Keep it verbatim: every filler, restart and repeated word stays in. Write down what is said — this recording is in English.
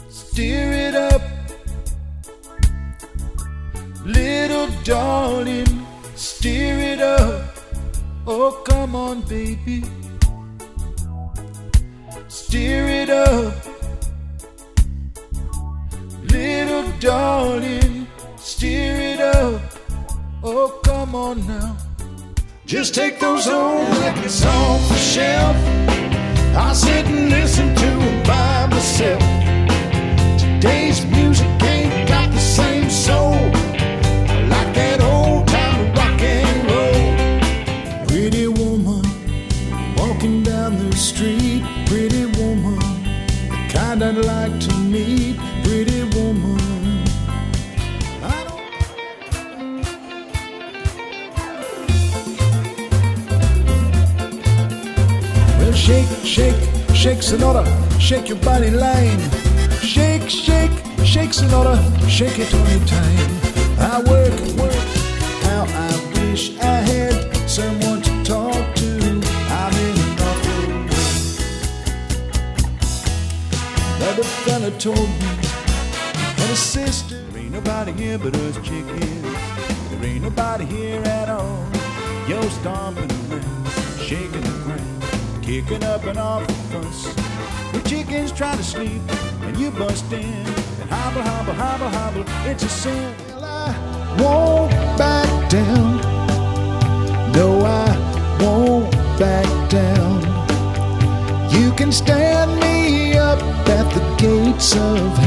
Steer it up, little darling, steer it up. Oh, come on, baby, steer it up, little darling, steer it up. Oh, come on now. Just take those old records off the shelf. I'll sit and listen to them by myself. Today's music ain't got the same soul, like that old time rock and roll. Pretty woman walking down the street, pretty woman, the kind I'd like to meet. Pretty woman, I don't. Well, shake, shake, shake, Sonata, shake your body line. Shake, shake, shake, Sonata, shake it all the time. I work, work, how I wish I had someone to talk to. I'm in an awful way. Another fella told me that his sister, there ain't nobody here but us chickens. There ain't nobody here at all. You're stomping around, shaking the ground, kicking up an awful fuss. The chickens try to sleep and you bust in and hobble, hobble, hobble, hobble. It's a sin. Well, I won't back down. No, I won't back down. You can stand me up at the gates of hell.